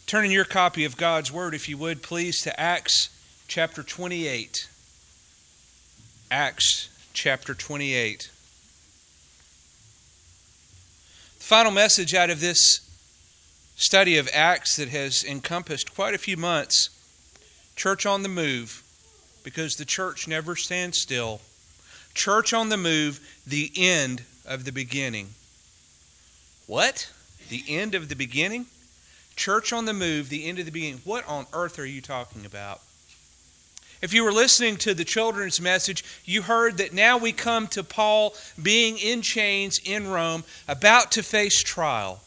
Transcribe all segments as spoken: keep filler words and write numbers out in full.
Turn in your copy of God's Word, if you would, please, to Acts chapter twenty-eight. Acts chapter twenty-eight. The final message out of this study of Acts that has encompassed quite a few months. Church on the move, because the church never stands still. Church on the move, the end of the beginning. What? The end of the beginning? Church on the move, the end of the beginning. What on earth are you talking about? If you were listening to the children's message, you heard that now we come to Paul being in chains in Rome, about to face trial.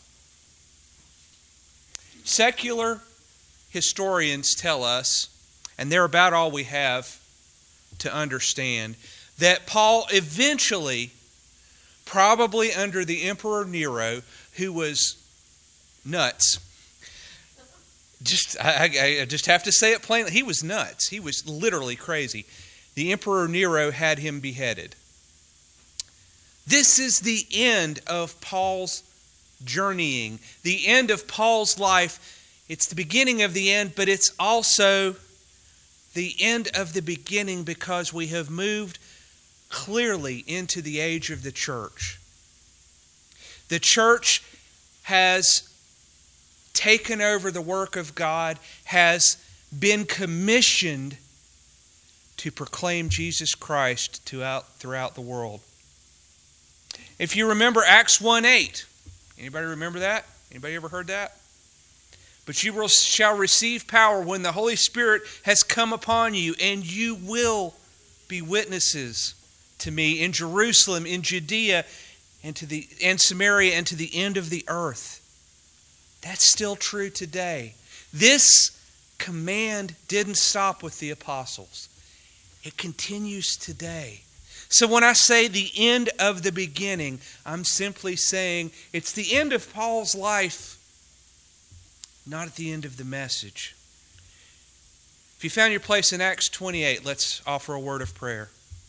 Secular historians tell us, and they're about all we have to understand, that Paul eventually, probably under the Emperor Nero, who was nuts. Just I, I just have to say it plainly. He was nuts. He was literally crazy. The Emperor Nero had him beheaded. This is the end of Paul's journeying, the end of Paul's life. It's the beginning of the end, but it's also the end of the beginning, because we have moved clearly into the age of the church. The church has taken over the work of God, has been commissioned to proclaim Jesus Christ throughout, throughout the world. If you remember Acts one eight, anybody remember that? Anybody ever heard that? But you will, shall receive power when the Holy Spirit has come upon you, and you will be witnesses to me in Jerusalem, in Judea, and to the and Samaria, and to the end of the earth. That's still true today. This command didn't stop with the apostles. It continues today. So when I say the end of the beginning, I'm simply saying it's the end of Paul's life, not at the end of the message. If you found your place in Acts twenty-eight, let's offer a word of prayer.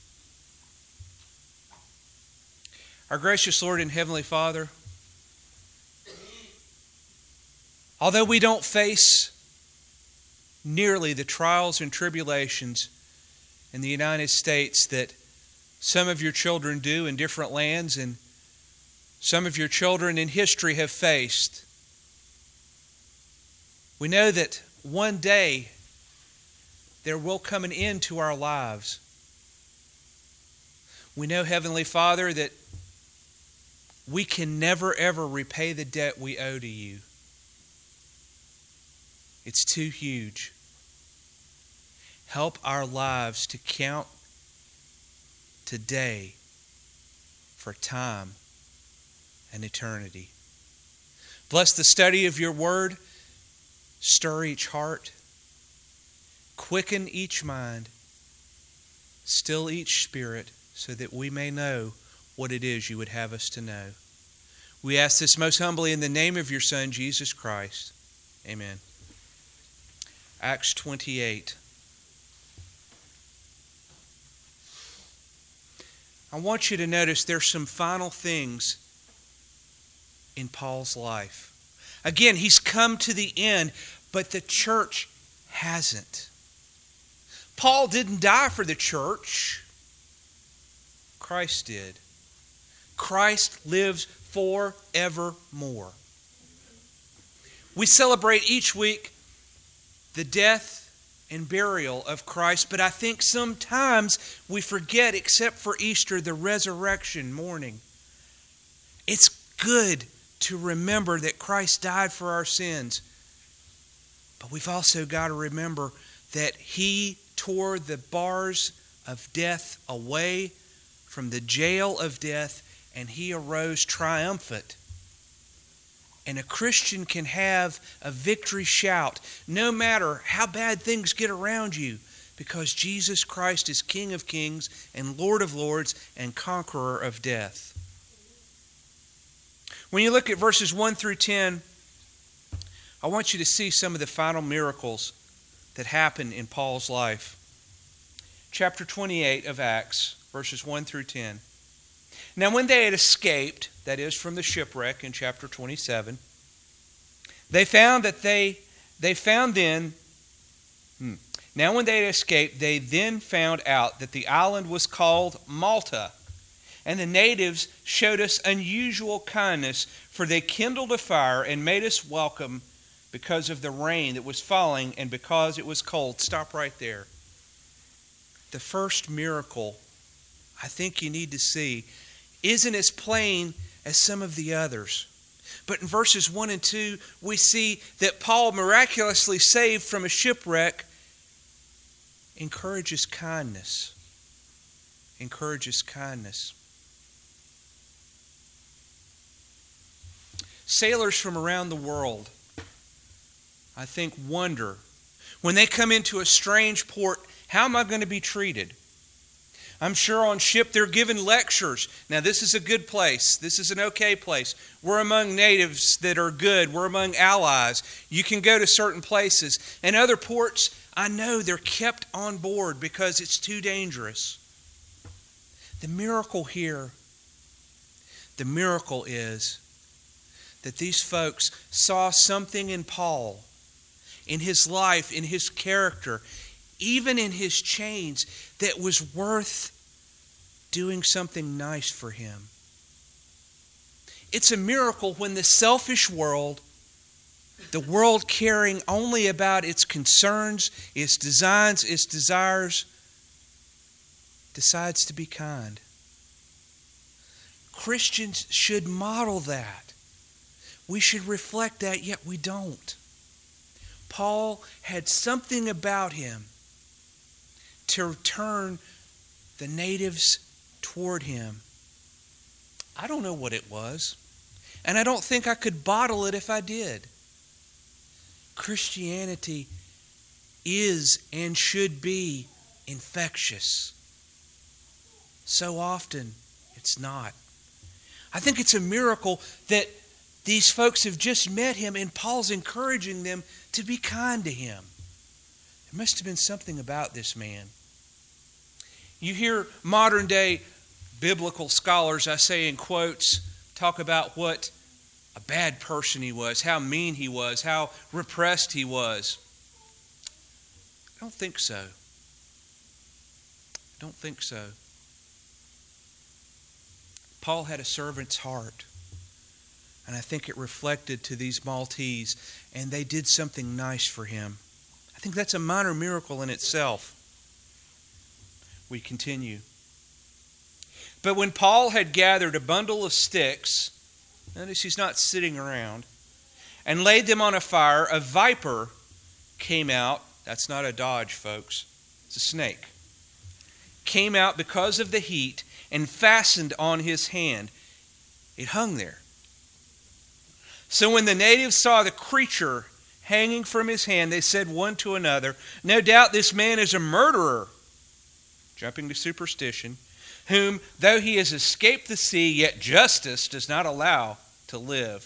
Our gracious Lord and Heavenly Father, although we don't face nearly the trials and tribulations in the United States that some of your children do in different lands, and some of your children in history have faced, we know that one day there will come an end to our lives. We know, Heavenly Father, that we can never ever repay the debt we owe to you. It's too huge. Help our lives to count today for time and eternity. Bless the study of your word. Stir each heart. Quicken each mind. Still each spirit, so that we may know what it is you would have us to know. We ask this most humbly in the name of your Son, Jesus Christ. Amen. Acts twenty-eight. I want you to notice there's some final things in Paul's life. Again, he's come to the end, but the church hasn't. Paul didn't die for the church. Christ did. Christ lives forevermore. We celebrate each week the death and burial of Christ, but I think sometimes we forget, except for Easter, the resurrection morning. It's good to remember that Christ died for our sins, but we've also got to remember that He tore the bars of death away from the jail of death, and He arose triumphant. And a Christian can have a victory shout no matter how bad things get around you, because Jesus Christ is King of kings and Lord of lords and conqueror of death. When you look at verses one through ten, I want you to see some of the final miracles that happen in Paul's life. Chapter twenty-eight of Acts, verses one through ten. Now when they had escaped, that is from the shipwreck in chapter twenty-seven, they found that they They found then, hmm, now when they had escaped, they then found out that the island was called Malta. And the natives showed us unusual kindness, for they kindled a fire and made us welcome because of the rain that was falling and because it was cold. Stop right there. The first miracle I think you need to see isn't as plain as some of the others. But in verses one and two, we see that Paul, miraculously saved from a shipwreck, encourages kindness. Encourages kindness. Sailors from around the world, I think, wonder, when they come into a strange port, how am I going to be treated? I'm sure on ship they're given lectures. Now, this is a good place. This is an okay place. We're among natives that are good. We're among allies. You can go to certain places. And other ports, I know they're kept on board because it's too dangerous. The miracle here, the miracle is that these folks saw something in Paul, in his life, in his character, even in his chains, that was worth doing something nice for him. It's a miracle when the selfish world, the world caring only about its concerns, its designs, its desires, decides to be kind. Christians should model that. We should reflect that, yet we don't. Paul had something about him to turn the natives toward him. I don't know what it was, and I don't think I could bottle it if I did. Christianity is and should be infectious. So often, it's not. I think it's a miracle that these folks have just met him and Paul's encouraging them to be kind to him. There must have been something about this man. You hear modern day biblical scholars, I say in quotes, talk about what a bad person he was, how mean he was, how repressed he was. I don't think so. I don't think so. Paul had a servant's heart. And I think it reflected to these Maltese, and they did something nice for him. I think that's a minor miracle in itself. We continue. But when Paul had gathered a bundle of sticks, notice he's not sitting around, and laid them on a fire, a viper came out. That's not a dodge, folks. It's a snake. Came out because of the heat and fastened on his hand. It hung there. So when the natives saw the creature hanging from his hand, they said one to another, "No doubt this man is a murderer," jumping to superstition, "whom, though he has escaped the sea, yet justice does not allow to live."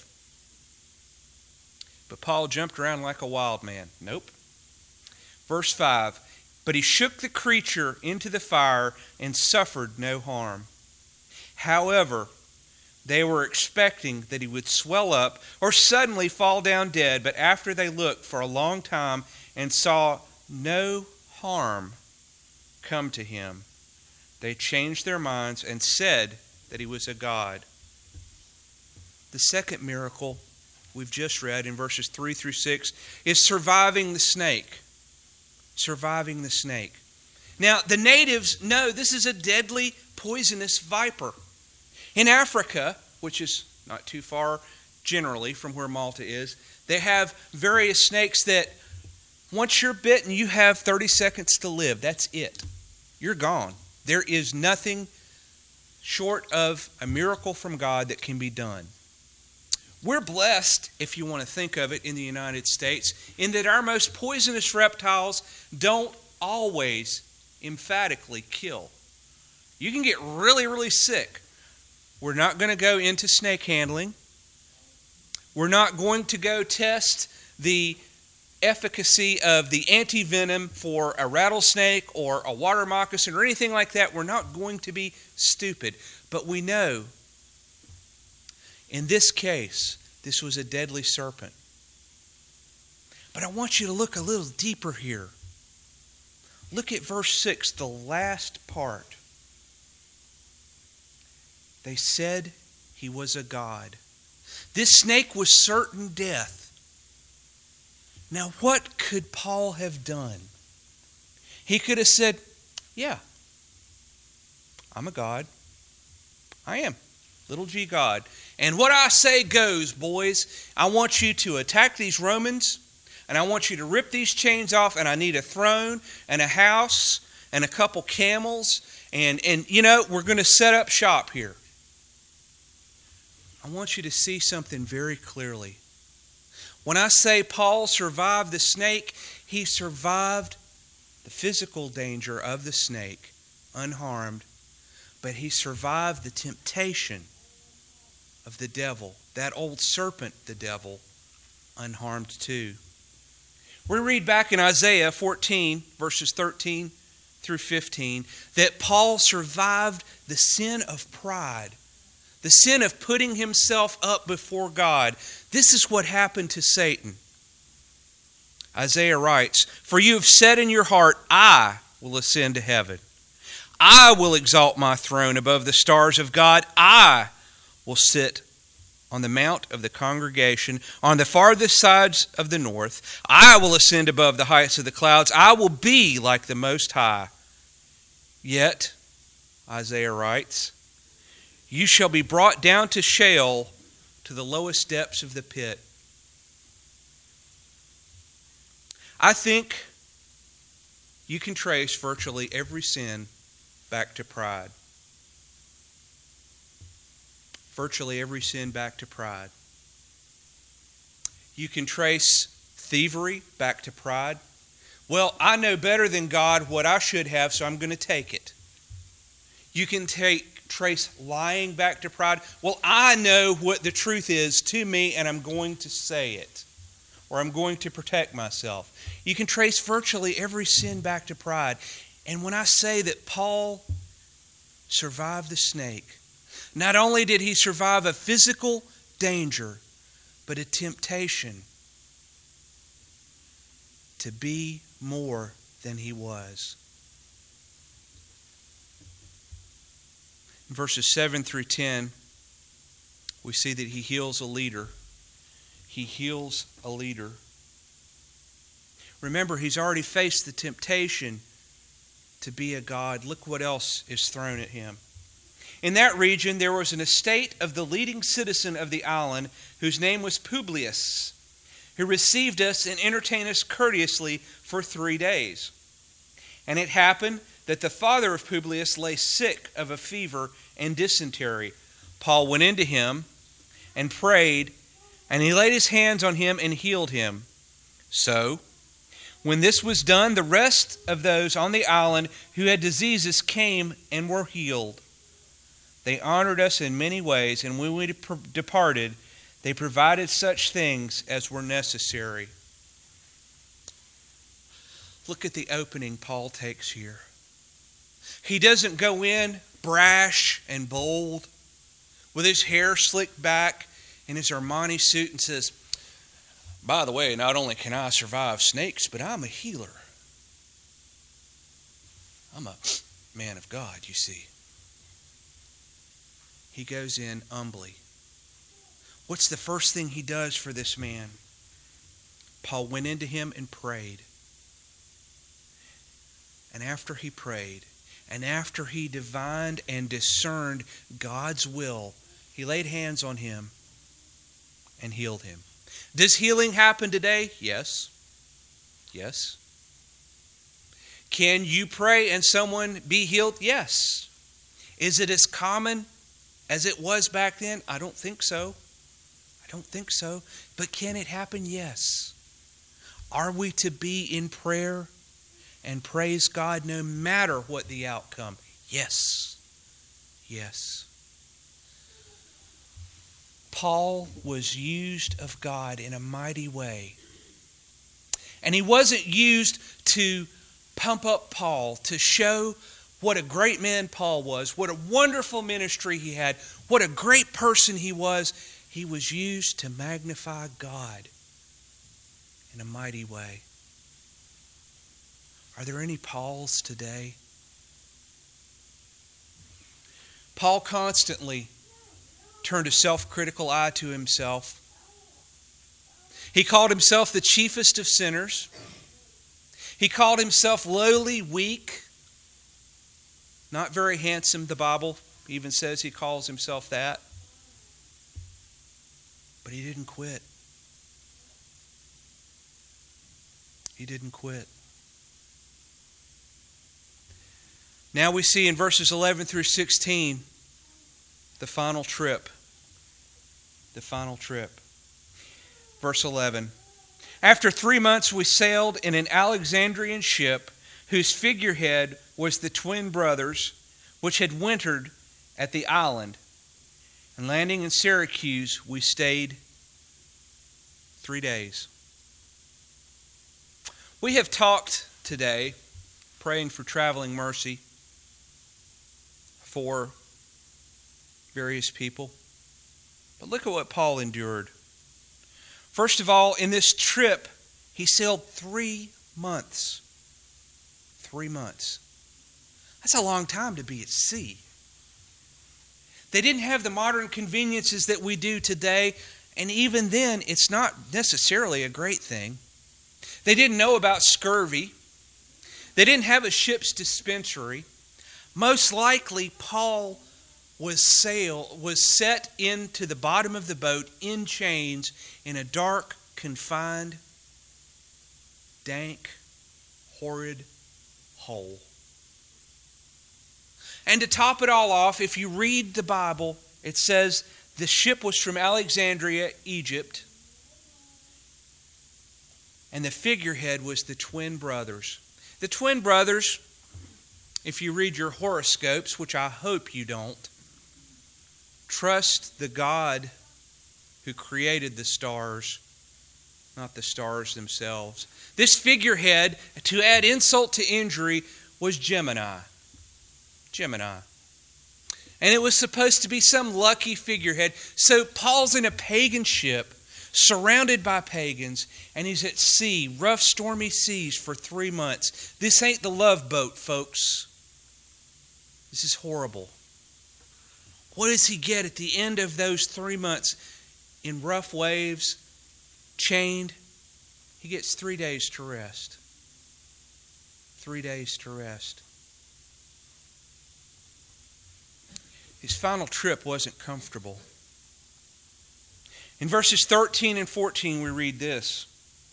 But Paul jumped around like a wild man. Nope. Verse five, "But he shook the creature into the fire and suffered no harm. However, they were expecting that he would swell up or suddenly fall down dead, but after they looked for a long time and saw no harm come to him, they changed their minds and said that he was a god." The second miracle we've just read in verses three through six is surviving the snake. Surviving the snake. Now, the natives know this is a deadly, poisonous viper. In Africa, which is not too far generally from where Malta is, they have various snakes that once you're bitten, you have thirty seconds to live. That's it. You're gone. There is nothing short of a miracle from God that can be done. We're blessed, if you want to think of it, in the United States, in that our most poisonous reptiles don't always emphatically kill. You can get really, really sick. We're not going to go into snake handling. We're not going to go test the efficacy of the anti-venom for a rattlesnake or a water moccasin or anything like that. We're not going to be stupid. But we know in this case, this was a deadly serpent. But I want you to look a little deeper here. Look at verse six, the last part. They said he was a god. This snake was certain death. Now, what could Paul have done? He could have said, yeah, I'm a god. I am. Little g God. And what I say goes, boys. I want you to attack these Romans, and I want you to rip these chains off, and I need a throne and a house and a couple camels, and, and you know, we're going to set up shop here. I want you to see something very clearly. When I say Paul survived the snake, he survived the physical danger of the snake unharmed, but he survived the temptation of the devil, that old serpent, the devil, unharmed too. We read back in Isaiah fourteen, verses thirteen through fifteen, that Paul survived the sin of pride, the sin of putting himself up before God. This is what happened to Satan. Isaiah writes, "For you have said in your heart, I will ascend to heaven. I will exalt my throne above the stars of God. I will sit on the mount of the congregation, on the farthest sides of the north. I will ascend above the heights of the clouds. I will be like the Most High. Yet," Isaiah writes, "you shall be brought down to Sheol, to the lowest depths of the pit." I think you can trace virtually every sin back to pride. Virtually every sin back to pride. You can trace thievery back to pride. Well, I know better than God what I should have, so I'm going to take it. You can take trace lying back to pride. Well, I know what the truth is to me, and I'm going to say it, or I'm going to protect myself. You can trace virtually every sin back to pride. And when I say that Paul survived the snake, not only did he survive a physical danger, but a temptation to be more than he was. In verses seven through ten, we see that he heals a leader. He heals a leader. Remember, he's already faced the temptation to be a god. Look what else is thrown at him. In that region, there was an estate of the leading citizen of the island, whose name was Publius, who received us and entertained us courteously for three days. And it happened that the father of Publius lay sick of a fever and dysentery. Paul went into him and prayed, and he laid his hands on him and healed him. So, when this was done, the rest of those on the island who had diseases came and were healed. They honored us in many ways, and when we departed, they provided such things as were necessary. Look at the opening Paul takes here. He doesn't go in brash and bold with his hair slicked back in his Armani suit and says, "By the way, not only can I survive snakes, but I'm a healer. I'm a man of God, you see." He goes in humbly. What's the first thing he does for this man? Paul went into him and prayed. And after he prayed, and after he divined and discerned God's will, he laid hands on him and healed him. Does healing happen today? Yes. Yes. Can you pray and someone be healed? Yes. Is it as common as it was back then? I don't think so. I don't think so. But can it happen? Yes. Are we to be in prayer and praise God no matter what the outcome? Yes. Yes. Paul was used of God in a mighty way. And he wasn't used to pump up Paul, to show what a great man Paul was, what a wonderful ministry he had, what a great person he was. He was used to magnify God in a mighty way. Are there any Pauls today? Paul constantly turned a self-critical eye to himself. He called himself the chiefest of sinners. He called himself lowly, weak, not very handsome. The Bible even says he calls himself that. But he didn't quit. He didn't quit. Now we see in verses eleven through sixteen the final trip. The final trip. Verse eleven. After three months we sailed in an Alexandrian ship whose figurehead was the twin brothers which had wintered at the island. And landing in Syracuse we stayed three days. We have talked today, praying for traveling mercy for various people. But look at what Paul endured. First of all, in this trip, he sailed three months. Three months. That's a long time to be at sea. They didn't have the modern conveniences that we do today, and even then, it's not necessarily a great thing. They didn't know about scurvy. They didn't have a ship's dispensary. Most likely, Paul was sail was set into the bottom of the boat in chains in a dark, confined, dank, horrid hole. And to top it all off, if you read the Bible, it says the ship was from Alexandria, Egypt, and the figurehead was the twin brothers. The twin brothers, if you read your horoscopes, which I hope you don't, trust the God who created the stars, not the stars themselves. This figurehead, to add insult to injury, was Gemini. Gemini. And it was supposed to be some lucky figurehead. So Paul's in a pagan ship, surrounded by pagans, and he's at sea, rough, stormy seas for three months. This ain't the Love Boat, folks. This is horrible. What does he get at the end of those three months? In rough waves, chained, he gets three days to rest. Three days to rest. His final trip wasn't comfortable. In verses thirteen and fourteen we read this.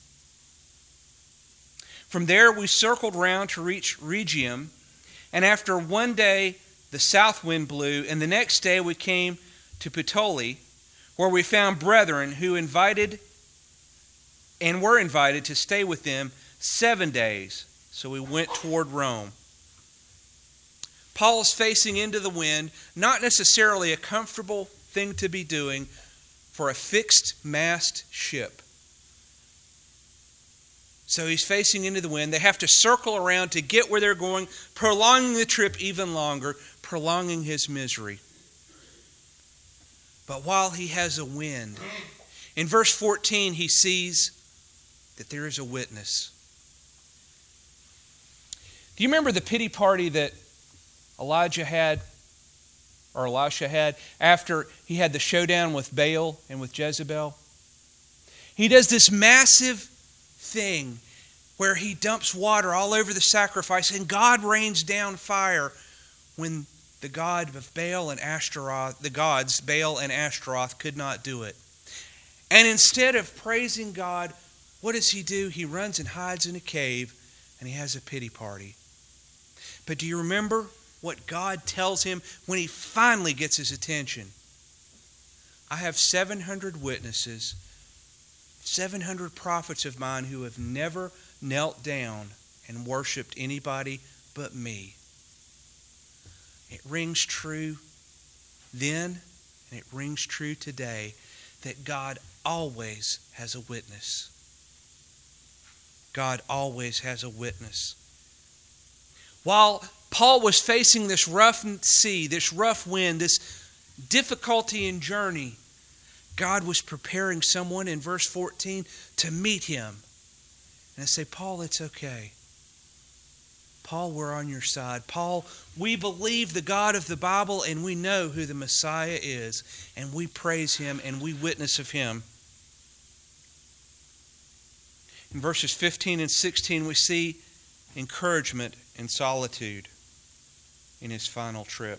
From there we circled round to reach Rhegium, and after one day the south wind blew, and the next day we came to Puteoli, where we found brethren who invited and were invited to stay with them seven days. So we went toward Rome. Paul's facing into the wind, not necessarily a comfortable thing to be doing for a fixed mast ship. So he's facing into the wind. They have to circle around to get where they're going, prolonging the trip even longer, prolonging his misery. But while he has a wind, in verse fourteen he sees that there is a witness. Do you remember the pity party that Elijah had, or Elisha had, after he had the showdown with Baal and with Jezebel? He does this massive thing where he dumps water all over the sacrifice, and God rains down fire when the god of Baal and Ashtaroth, the gods Baal and Ashtaroth, could not do it. And instead of praising God, what does he do? He runs and hides in a cave, and he has a pity party. But do you remember what God tells him when he finally gets his attention? I have seven hundred witnesses, seven hundred prophets of mine who have never knelt down and worshiped anybody but me. It rings true then, and it rings true today, that God always has a witness. God always has a witness. While Paul was facing this rough sea, this rough wind, this difficulty in journey, God was preparing someone in verse fourteen to meet him And I say, Paul, it's okay. Paul, we're on your side. Paul, we believe the God of the Bible and we know who the Messiah is. And we praise Him and we witness of Him. In verses fifteen and sixteen, we see encouragement and solitude in his final trip.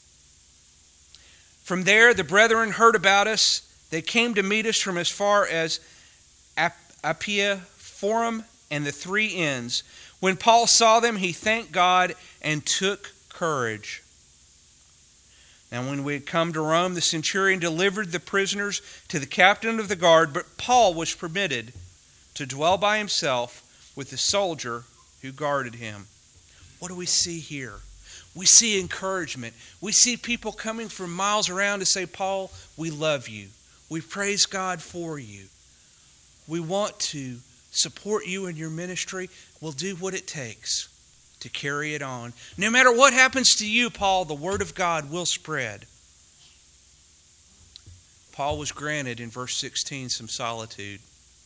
From there, the brethren heard about us. They came to meet us from as far as Appia Forum and the Three Inns. When Paul saw them, he thanked God and took courage. Now, when we had come to Rome, the centurion delivered the prisoners to the captain of the guard, but Paul was permitted to dwell by himself with the soldier who guarded him. What do we see here? We see encouragement. We see people coming from miles around to say, Paul, we love you. We praise God for you. We want to support you in your ministry. We'll do what it takes to carry it on. No matter what happens to you, Paul, the Word of God will spread. Paul was granted in verse sixteen some solitude.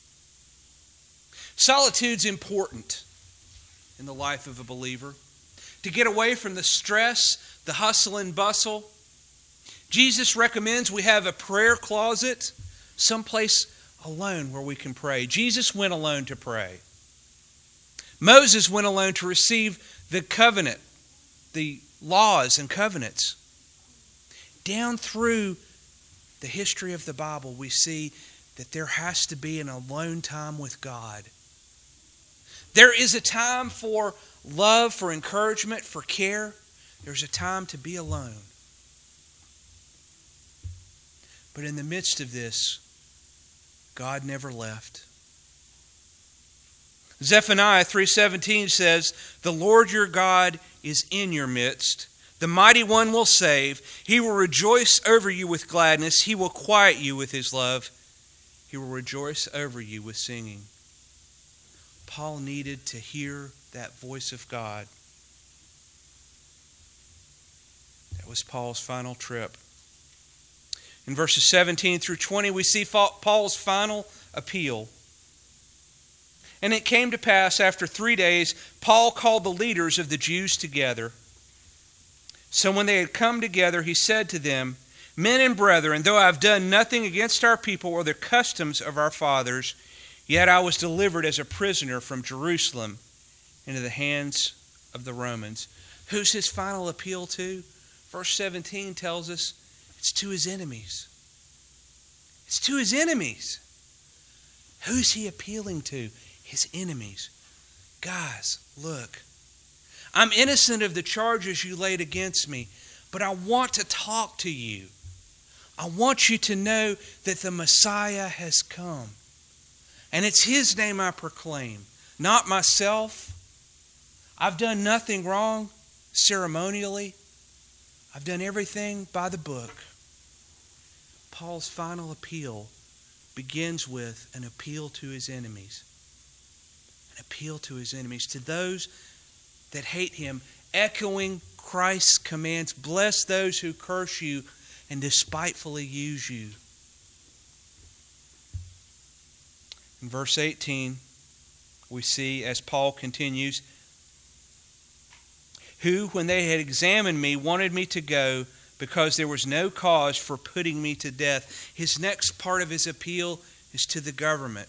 Solitude's important in the life of a believer. To get away from the stress, the hustle and bustle. Jesus recommends we have a prayer closet, someplace alone where we can pray. Jesus went alone to pray. Moses went alone to receive the covenant, the laws and covenants. Down through the history of the Bible, we see that there has to be an alone time with God. There is a time for love, for encouragement, for care. There's a time to be alone. But in the midst of this, God never left. Zephaniah three seventeen says, "The Lord your God is in your midst. The mighty one will save. He will rejoice over you with gladness. He will quiet you with his love. He will rejoice over you with singing." Paul needed to hear that voice of God. That was Paul's final trip. In verses seventeen through twenty, we see Paul's final appeal. And it came to pass after three days, Paul called the leaders of the Jews together. So when they had come together, he said to them, "Men and brethren, though I have done nothing against our people or the customs of our fathers, yet I was delivered as a prisoner from Jerusalem into the hands of the Romans." Who's his final appeal to? Verse seventeen tells us it's to his enemies. It's to his enemies. Who's he appealing to? His enemies. Guys, look. I'm innocent of the charges you laid against me, but I want to talk to you. I want you to know that the Messiah has come. And it's His name I proclaim, not myself. I've done nothing wrong ceremonially. I've done everything by the book. Paul's final appeal begins with an appeal to his enemies. An appeal to his enemies, to those that hate him, echoing Christ's commands. Bless those who curse you and despitefully use you. In verse eighteen, we see as Paul continues, "Who, when they had examined me, wanted me to go because there was no cause for putting me to death." His next part of his appeal is to the government.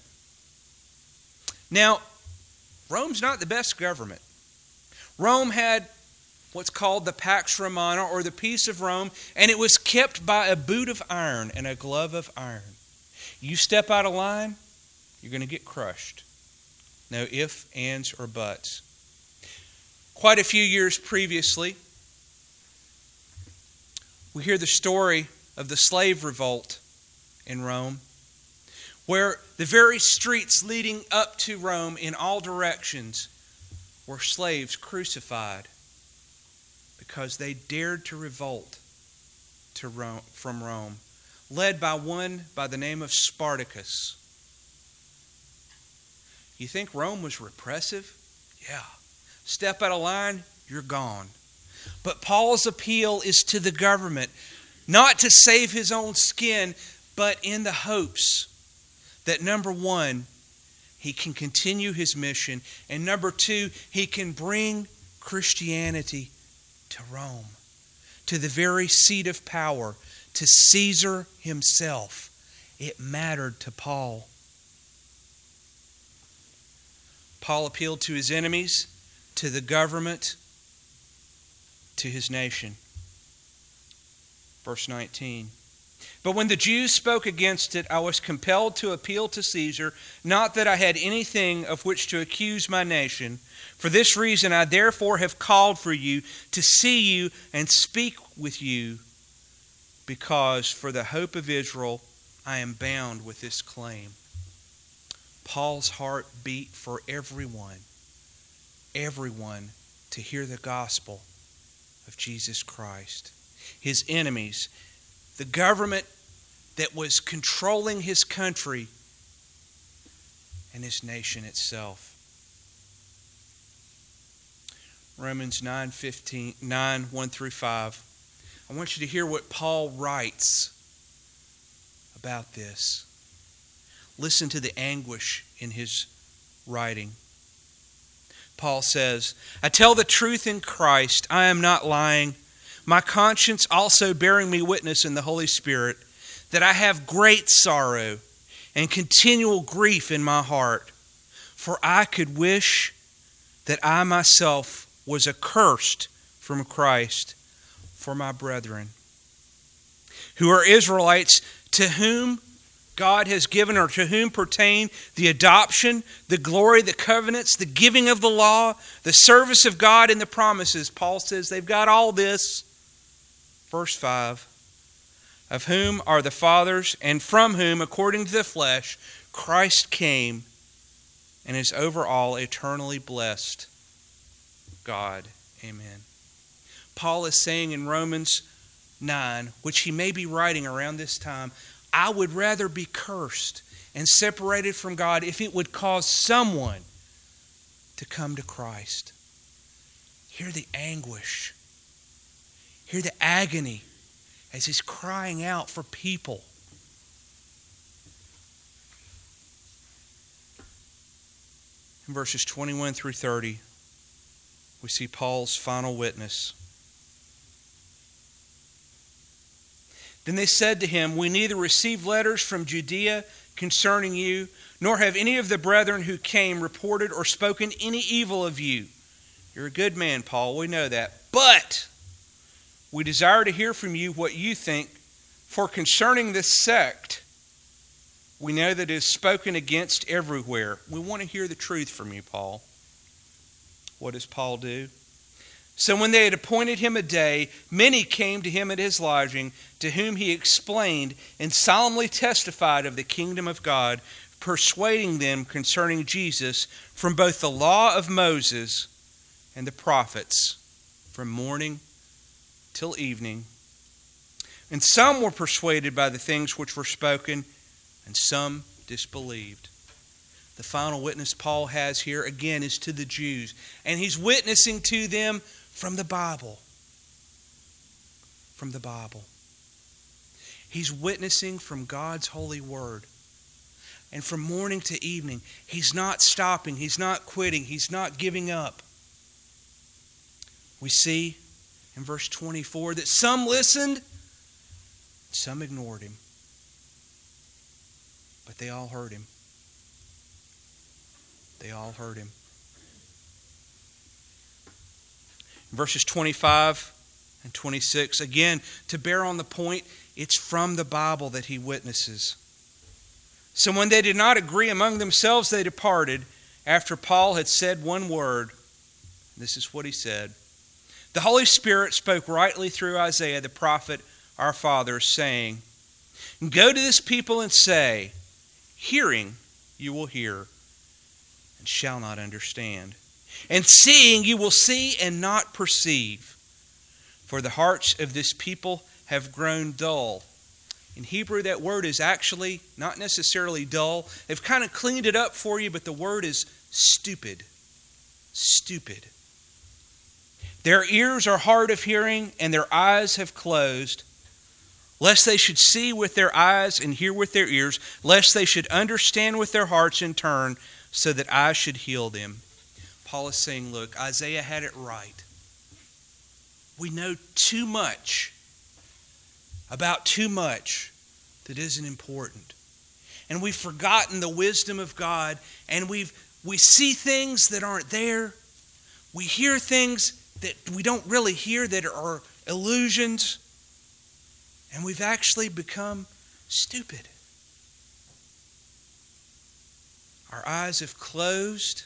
Now, Rome's not the best government. Rome had what's called the Pax Romana, or the Peace of Rome, and it was kept by a boot of iron and a glove of iron. You step out of line, you're going to get crushed. No ifs, ands, or buts. Quite a few years previously, we hear the story of the slave revolt in Rome, where the very streets leading up to Rome in all directions were slaves crucified because they dared to revolt to Rome, from Rome, led by one by the name of Spartacus. You think Rome was repressive? Yeah. Step out of line, you're gone. But Paul's appeal is to the government, not to save his own skin, but in the hopes that, number one, he can continue his mission. And number two, he can bring Christianity to Rome, to the very seat of power, to Caesar himself. It mattered to Paul. Paul appealed to his enemies, to the government, to his nation. Verse nineteen. But when the Jews spoke against it, I was compelled to appeal to Caesar, not that I had anything of which to accuse my nation. For this reason I therefore have called for you to see you and speak with you, because for the hope of Israel I am bound with this claim. Paul's heart beat for everyone, everyone to hear the gospel of Jesus Christ. His enemies, the government that was controlling his country, and his nation itself. Romans nine, fifteen, nine, one through five. I want you to hear what Paul writes about this. Listen to the anguish in his writing. Paul says, I tell the truth in Christ, I am not lying. My conscience also bearing me witness in the Holy Spirit, that I have great sorrow and continual grief in my heart. For I could wish that I myself was accursed from Christ for my brethren, who are Israelites, to whom God has given, or to whom pertain the adoption, the glory, the covenants, the giving of the law, the service of God, and the promises. Paul says they've got all this. Verse five, of whom are the fathers, and from whom, according to the flesh, Christ came, and is over all eternally blessed. God. Amen. Paul is saying in Romans nine, which he may be writing around this time, I would rather be cursed and separated from God if it would cause someone to come to Christ. Hear the anguish. Hear the agony as he's crying out for people. In verses twenty-one through thirty, we see Paul's final witness. Then they said to him, we neither received letters from Judea concerning you, nor have any of the brethren who came reported or spoken any evil of you. You're a good man, Paul, we know that. But we desire to hear from you what you think, for concerning this sect, we know that it is spoken against everywhere. We want to hear the truth from you, Paul. What does Paul do? So when they had appointed him a day, many came to him at his lodging, to whom he explained and solemnly testified of the kingdom of God, persuading them concerning Jesus from both the law of Moses and the prophets, from morning till evening. And some were persuaded by the things which were spoken, and some disbelieved. The final witness Paul has here, again, is to the Jews. And he's witnessing to them from the Bible. From the Bible. He's witnessing from God's holy word. And from morning to evening, he's not stopping, he's not quitting, he's not giving up. We see in verse twenty-four that some listened, some ignored him. But they all heard him. They all heard him. Verses twenty-five and twenty-six, again, to bear on the point, it's from the Bible that he witnesses. So when they did not agree among themselves, they departed, after Paul had said one word. This is what he said. The Holy Spirit spoke rightly through Isaiah the prophet, our fathers, saying, Go to this people and say, Hearing you will hear, and shall not understand. And seeing you will see and not perceive. For the hearts of this people have grown dull. In Hebrew, that word is actually not necessarily dull. They've kind of cleaned it up for you, but the word is stupid. Stupid. Their ears are hard of hearing, and their eyes have closed, lest they should see with their eyes and hear with their ears, lest they should understand with their hearts and turn, so that I should heal them. Paul is saying, look, Isaiah had it right. We know too much about too much that isn't important. And we've forgotten the wisdom of God, and we've we see things that aren't there. We hear things that we don't really hear that are illusions. And we've actually become stupid. Our eyes have closed,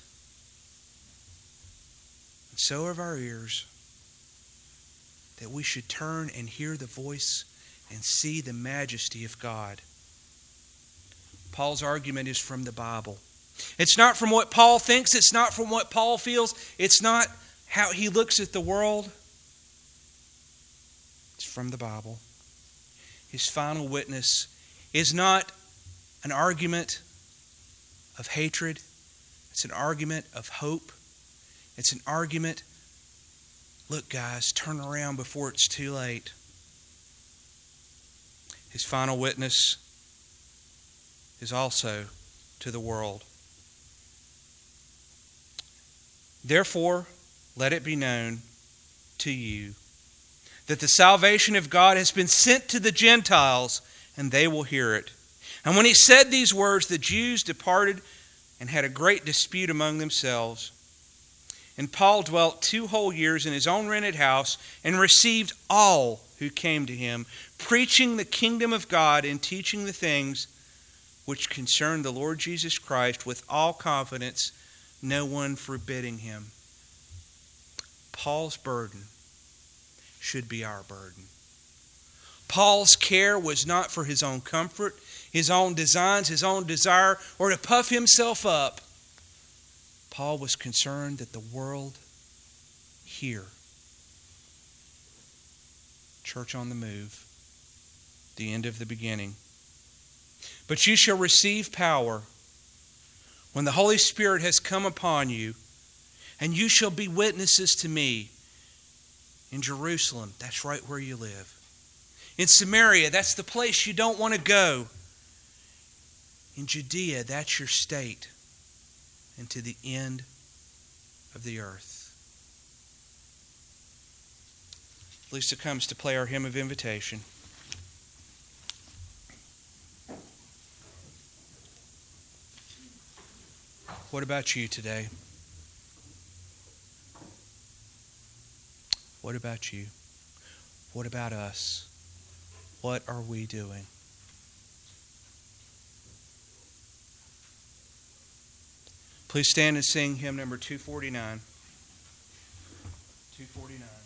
and so have our ears, that we should turn and hear the voice and see the majesty of God. Paul's argument is from the Bible. It's not from what Paul thinks. It's not from what Paul feels. It's not how he looks at the world. It's from the Bible. His final witness is not an argument of hatred. It's an argument of hope. It's an argument, look guys, turn around before it's too late. His final witness is also to the world. Therefore, let it be known to you that the salvation of God has been sent to the Gentiles, and they will hear it. And when he said these words, the Jews departed and had a great dispute among themselves. And Paul dwelt two whole years in his own rented house and received all who came to him, preaching the kingdom of God and teaching the things which concern the Lord Jesus Christ with all confidence, no one forbidding him. Paul's burden should be our burden. Paul's care was not for his own comfort, his own designs, his own desire, or to puff himself up. Paul was concerned that the world hear. Church on the move, the end of the beginning. But you shall receive power when the Holy Spirit has come upon you, and you shall be witnesses to me in Jerusalem. That's right where you live. In Samaria, that's the place you don't want to go. In Judea, that's your state. And to the end of the earth. Lisa comes to play our hymn of invitation. What about you today? What about you? What about us? What are we doing? Please stand and sing hymn number two forty-nine. two forty-nine.